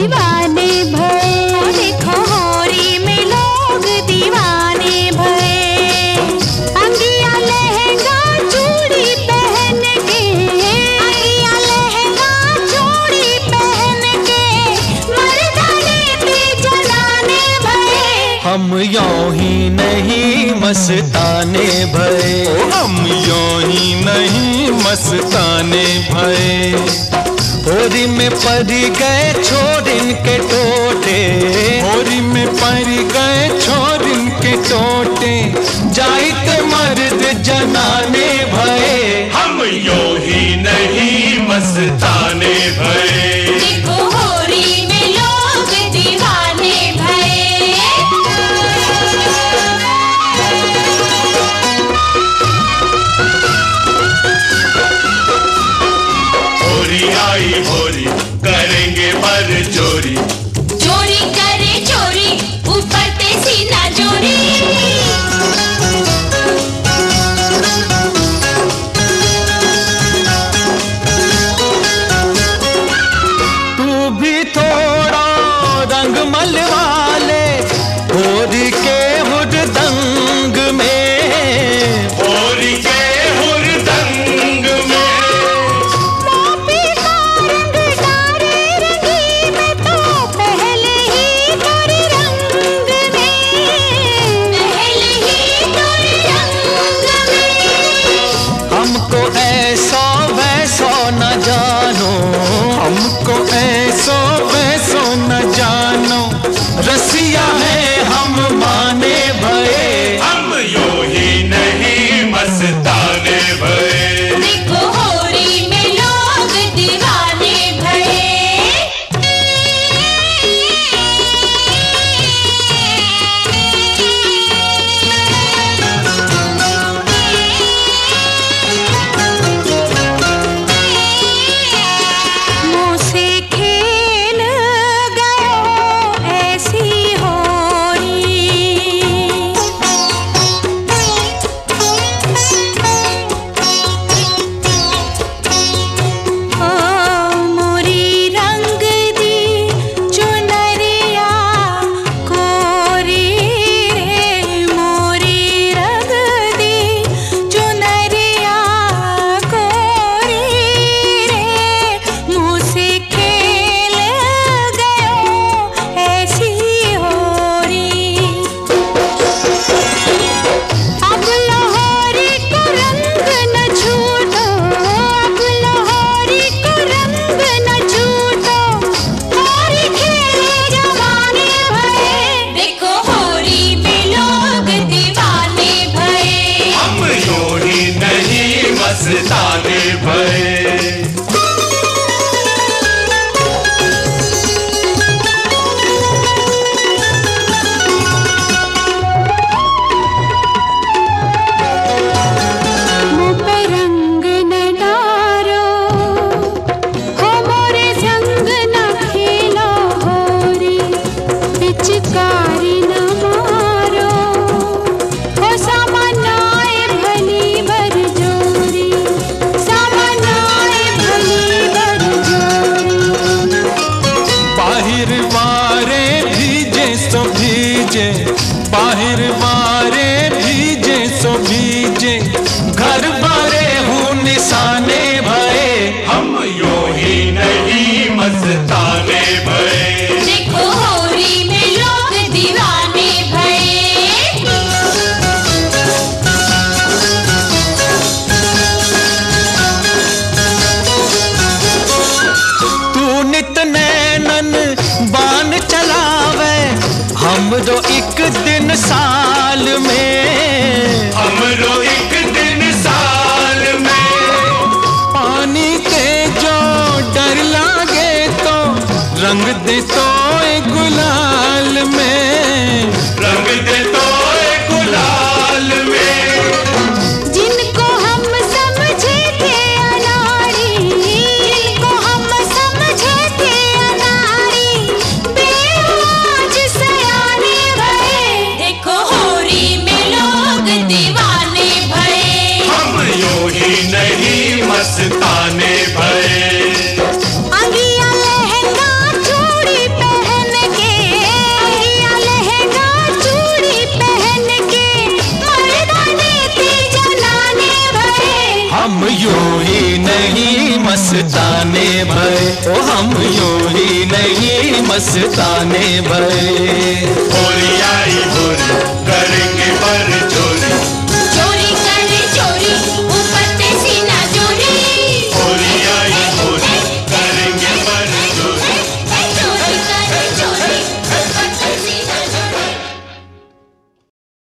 दीवाने भये। देखो होरी में लोग दीवाने भये। अंगिया लहंगा चूड़ी पहन के, अंगिया लहंगा चूड़ी पहन के मर्दाने पे जलाने भये। हम यूं ही नहीं मस्ताने भये, हम यूं ही नहीं मस्ताने भये। होरी में पड़ गए छोरिन के टोटे, होरी में पड़ गए छोरिन के टोटे। जाइत मर्द जनाने भये। हम यूं ही नहीं मस्ताने भये। देखो होरी में लोग दीवाने भये। होरी आई होरी करेंगे पर चोरी, चोरी करे चोरी ऊपर ते सीना चोरी। तू भी थोड़ा रंग मलवा ले होरी के हुरदंग में, होरी के हुरदंग में। मोपी का रंग डारे रंगी में तो पहले ही गोरे रंग में, पहले ही गोरे रंग में। हमको ऐसा वैसा न जानो, हमको ऐसो वैसो न जानो। रसिया है हम माने भये। हम यूं ही नहीं मस्ताने भये। देखो होरी में लोग दीवाने भये। मुँह से खेल गयो ऐसी होरी। ओ मोरी रंग दी चुनरिया कोरी रे, मोरी रंग दी चुनरिया कोरी रे। मुँह से खेल गयो ऐसी होरी। अब लोहरी को रंग न छूटो, अब लोहरी को रंग न छूटो। होरी खेले जवाने भये। देखो होरी में लोग दीवाने भये। हम यूं ही नहीं मस्ताने भये। मुँह पे रंग न डारो, हो मोरे संग न खेलो होरी। पिचकारी न मारो, हो सामनाए भली बर जोरी, सामनाए भली बर जोरी। बाहिर वारे भीजे सो भीजे, बाहिर वारे भीजे सो भीजे। घर बारे हूँ निशाने भये। हम यूं ही नहीं मस्ताने भये। देखो होरी में लोग दीवाने भये। तू नित नैनन बान चलावे, हम जो एक दिन साल में। हमरो एक दिन साल में। पानी ते जो डर लागे तो रंग दे तो गुलाल में, रंग दे तो गुलाल में। जिनको हम समझे थे अनाड़ी, जिनको हम समझे थे अनाड़ी, बेआज सयाने भये। देखो होरी में लोग दीवाने भये। हम यूं ही नहीं मस्ताने भये। अंगिया लहंगा चूड़ी हम यूं ही नहीं मस्ताने भरे। होली आई होली